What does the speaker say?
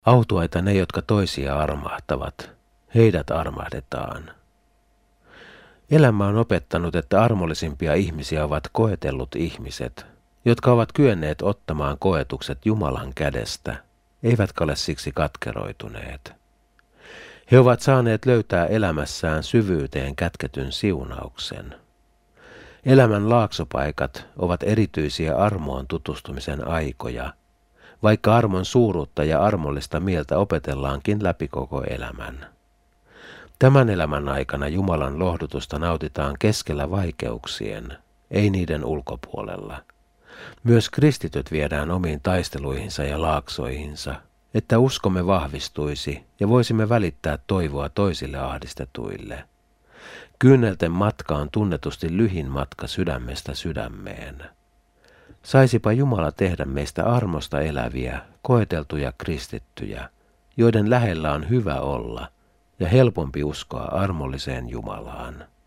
Autuaita ne, jotka toisia armahtavat, heidät armahdetaan. Elämä on opettanut, että armollisimpia ihmisiä ovat koetellut ihmiset, jotka ovat kyenneet ottamaan koetukset Jumalan kädestä, eivätkä ole siksi katkeroituneet. He ovat saaneet löytää elämässään syvyyteen kätketyn siunauksen. Elämän laaksopaikat ovat erityisiä armoon tutustumisen aikoja, vaikka armon suuruutta ja armollista mieltä opetellaankin läpi koko elämän. Tämän elämän aikana Jumalan lohdutusta nautitaan keskellä vaikeuksien, ei niiden ulkopuolella. Myös kristityt viedään omiin taisteluihinsa ja laaksoihinsa, että uskomme vahvistuisi ja voisimme välittää toivoa toisille ahdistetuille. Kyynelten matka on tunnetusti lyhin matka sydämestä sydämeen. Saisipa Jumala tehdä meistä armosta eläviä, koeteltuja kristittyjä, joiden lähellä on hyvä olla ja helpompi uskoa armolliseen Jumalaan.